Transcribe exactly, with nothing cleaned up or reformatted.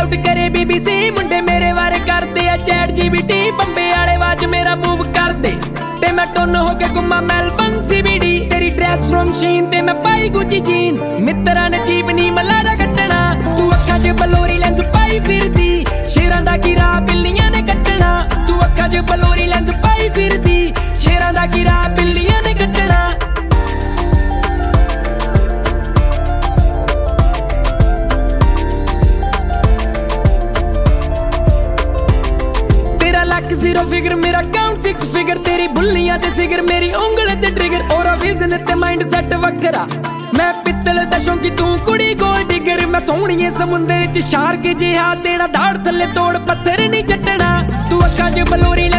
out करे BBC मुंडे मेरे बारे करते आ चैट जीबीटी बंबे वाले वाज मेरा मूव कर दे ते मैं टोन हो के घुमा मेलबर्न सीबीडी तेरी ड्रेस फ्रॉम शीन ते मैं पाई गुची जीन मित्रा ने चीप नी मलारा कट्टना तू अखा च बलोरी लेंस पाई फिरदी शेरां दा कीरा बिल्लियां ने कट्टना तू अखा च बलोरी लेंस पाई फिरदी शेरां दा कीरा बिल्लियां ने कट्टना लक जीरो फिगर मेरा काउंट सिक्स फिगर तेरी बुल्लियां ते सिगर मेरी उंगल ते ट्रिगर और विजन ते माइंड सेट वखरा मैं पित्तल दा शौकी तू कुड़ी गोल डिगर मैं सोहणीए समुंदर च शार्क जिहा तेरा दाड़ थल्ले तोड़ पत्थर नहीं चटना तू अखा च बलोरी